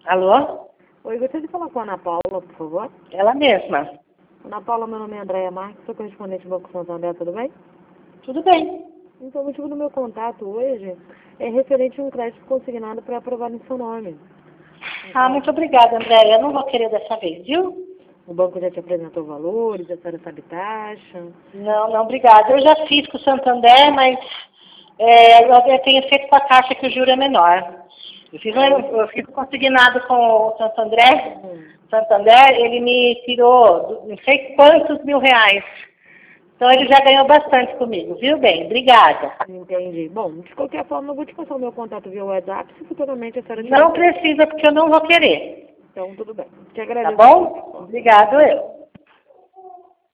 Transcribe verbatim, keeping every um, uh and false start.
Alô? Oi, gostaria de falar com a Ana Paula, por favor. Ela mesma. Ana Paula, meu nome é Andréia Marques, sou correspondente do Banco Santander, tudo bem? Tudo bem. Então, o motivo do meu contato hoje é referente a um crédito consignado para aprovar em seu nome. Ah, muito obrigada, Andréia. Eu não vou querer dessa vez, viu? O banco já te apresentou valores, a senhora sabe taxa. Não, não, obrigada. Eu já fiz com o Santander, mas é, eu tenho feito com a Caixa que o juro é menor. Eu fiz, um, eu fiz um consignado com o Santander, Hum. Santander, ele me tirou não sei quantos mil reais. Então ele já ganhou bastante comigo, viu bem? Obrigada. Entendi. Bom, de qualquer forma, eu vou te passar o meu contato via WhatsApp, se futuramente a senhora Não tiver. precisa, porque eu não vou querer. Então, tudo bem. Te Tá agradeço. bom? Obrigado eu.